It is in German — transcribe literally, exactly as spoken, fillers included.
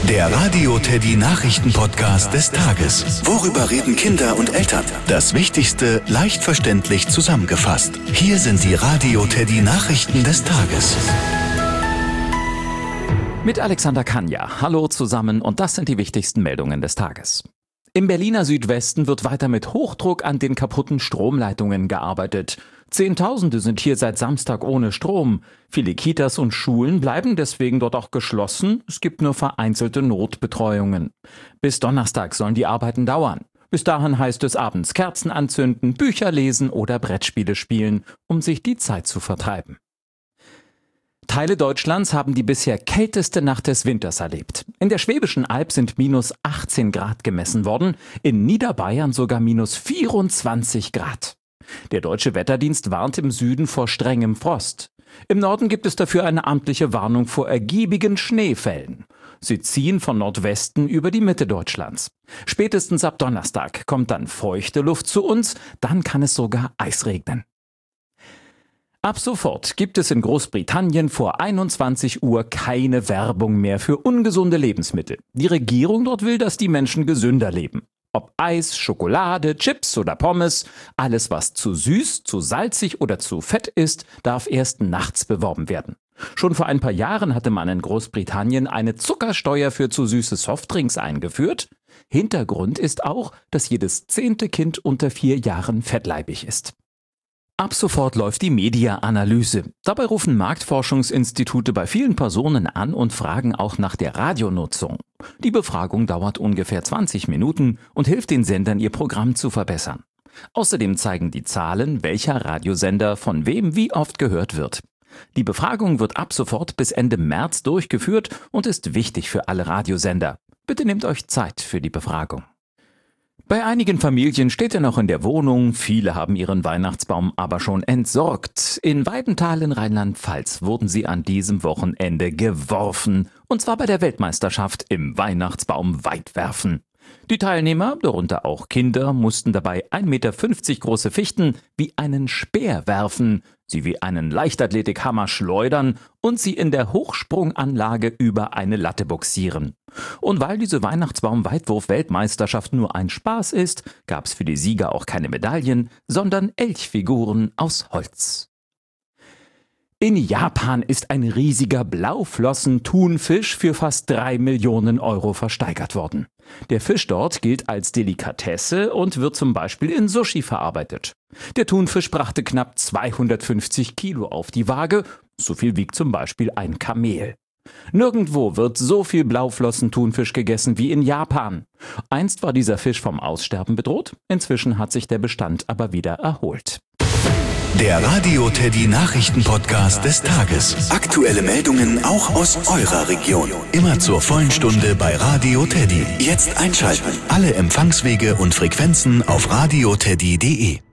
Der Radio Teddy Nachrichten-Podcast des Tages. Worüber reden Kinder und Eltern? Das Wichtigste leicht verständlich zusammengefasst. Hier sind die Radio Teddy Nachrichten des Tages. Mit Alexander Kanja. Hallo zusammen und das sind die wichtigsten Meldungen des Tages. Im Berliner Südwesten wird weiter mit Hochdruck an den kaputten Stromleitungen gearbeitet. Zehntausende sind hier seit Samstag ohne Strom. Viele Kitas und Schulen bleiben deswegen dort auch geschlossen. Es gibt nur vereinzelte Notbetreuungen. Bis Donnerstag sollen die Arbeiten dauern. Bis dahin heißt es abends Kerzen anzünden, Bücher lesen oder Brettspiele spielen, um sich die Zeit zu vertreiben. Teile Deutschlands haben die bisher kälteste Nacht des Winters erlebt. In der Schwäbischen Alb sind minus achtzehn Grad gemessen worden, in Niederbayern sogar minus vierundzwanzig Grad. Der Deutsche Wetterdienst warnt im Süden vor strengem Frost. Im Norden gibt es dafür eine amtliche Warnung vor ergiebigen Schneefällen. Sie ziehen von Nordwesten über die Mitte Deutschlands. Spätestens ab Donnerstag kommt dann feuchte Luft zu uns, dann kann es sogar Eis regnen. Ab sofort gibt es in Großbritannien vor einundzwanzig Uhr keine Werbung mehr für ungesunde Lebensmittel. Die Regierung dort will, dass die Menschen gesünder leben. Ob Eis, Schokolade, Chips oder Pommes, alles was zu süß, zu salzig oder zu fett ist, darf erst nachts beworben werden. Schon vor ein paar Jahren hatte man in Großbritannien eine Zuckersteuer für zu süße Softdrinks eingeführt. Hintergrund ist auch, dass jedes zehnte Kind unter vier Jahren fettleibig ist. Ab sofort läuft die Media-Analyse. Dabei rufen Marktforschungsinstitute bei vielen Personen an und fragen auch nach der Radionutzung. Die Befragung dauert ungefähr zwanzig Minuten und hilft den Sendern, ihr Programm zu verbessern. Außerdem zeigen die Zahlen, welcher Radiosender von wem wie oft gehört wird. Die Befragung wird ab sofort bis Ende März durchgeführt und ist wichtig für alle Radiosender. Bitte nehmt euch Zeit für die Befragung. Bei einigen Familien steht er noch in der Wohnung, viele haben ihren Weihnachtsbaum aber schon entsorgt. In Weidenthal in Rheinland-Pfalz wurden sie an diesem Wochenende geworfen, und zwar bei der Weltmeisterschaft im Weihnachtsbaum weitwerfen. Die Teilnehmer, darunter auch Kinder, mussten dabei ein Meter fünfzig große Fichten wie einen Speer werfen, sie wie einen Leichtathletikhammer schleudern und sie in der Hochsprunganlage über eine Latte boxieren. Und weil diese Weihnachtsbaum-Weitwurf-Weltmeisterschaft nur ein Spaß ist, gab es für die Sieger auch keine Medaillen, sondern Elchfiguren aus Holz. In Japan ist ein riesiger Blauflossen-Thunfisch für fast drei Millionen Euro versteigert worden. Der Fisch dort gilt als Delikatesse und wird zum Beispiel in Sushi verarbeitet. Der Thunfisch brachte knapp zweihundertfünfzig Kilo auf die Waage, so viel wiegt zum Beispiel ein Kamel. Nirgendwo wird so viel Blauflossen-Thunfisch gegessen wie in Japan. Einst war dieser Fisch vom Aussterben bedroht, inzwischen hat sich der Bestand aber wieder erholt. Der Radio Teddy Nachrichten-Podcast des Tages. Aktuelle Meldungen auch aus eurer Region. Immer zur vollen Stunde bei Radio Teddy. Jetzt einschalten. Alle Empfangswege und Frequenzen auf radioteddy punkt de.